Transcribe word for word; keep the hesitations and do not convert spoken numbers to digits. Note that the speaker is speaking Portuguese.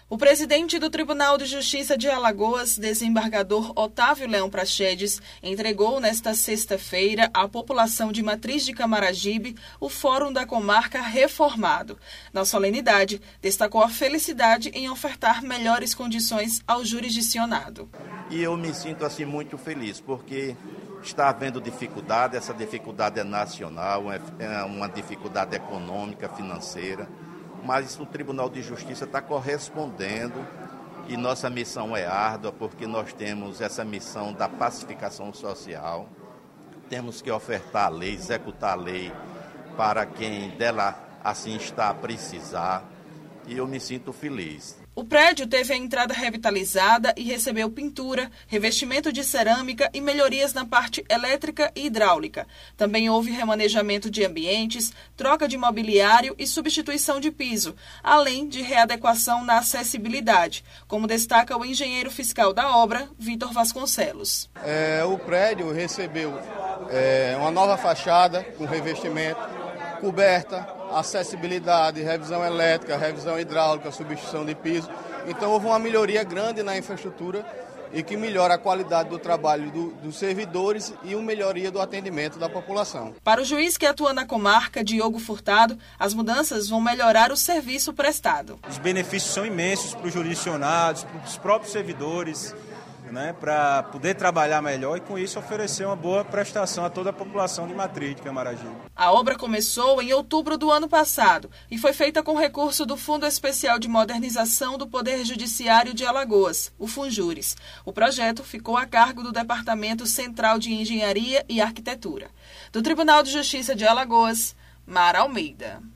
O presidente do Tribunal de Justiça de Alagoas, desembargador Otávio Leão Praxedes, entregou nesta sexta-feira à população de Matriz de Camaragibe o Fórum da Comarca reformado. Na solenidade, destacou a felicidade em ofertar melhores condições ao jurisdicionado. E eu me sinto assim muito feliz, porque está havendo dificuldade, essa dificuldade é nacional, é uma dificuldade econômica, financeira, mas o Tribunal de Justiça está correspondendo e nossa missão é árdua, porque nós temos essa missão da pacificação social, temos que ofertar a lei, executar a lei para quem dela assim está a precisar, e eu me sinto feliz. O prédio teve a entrada revitalizada e recebeu pintura, revestimento de cerâmica e melhorias na parte elétrica e hidráulica. Também houve remanejamento de ambientes, troca de mobiliário e substituição de piso, além de readequação na acessibilidade, como destaca o engenheiro fiscal da obra, Vitor Vasconcelos. É, o prédio recebeu é, uma nova fachada com revestimento, coberta, acessibilidade, revisão elétrica, revisão hidráulica, substituição de piso. Então houve uma melhoria grande na infraestrutura e que melhora a qualidade do trabalho do, dos servidores e uma melhoria do atendimento da população. Para o juiz que atua na comarca, Diogo Furtado, as mudanças vão melhorar o serviço prestado. Os benefícios são imensos para os jurisdicionados, para os próprios servidores, né, para poder trabalhar melhor e, com isso, oferecer uma boa prestação a toda a população de Matriz de Camaragibe. A obra começou em outubro do ano passado e foi feita com recurso do Fundo Especial de Modernização do Poder Judiciário de Alagoas, o Funjures. O projeto ficou a cargo do Departamento Central de Engenharia e Arquitetura. Do Tribunal de Justiça de Alagoas, Mara Almeida.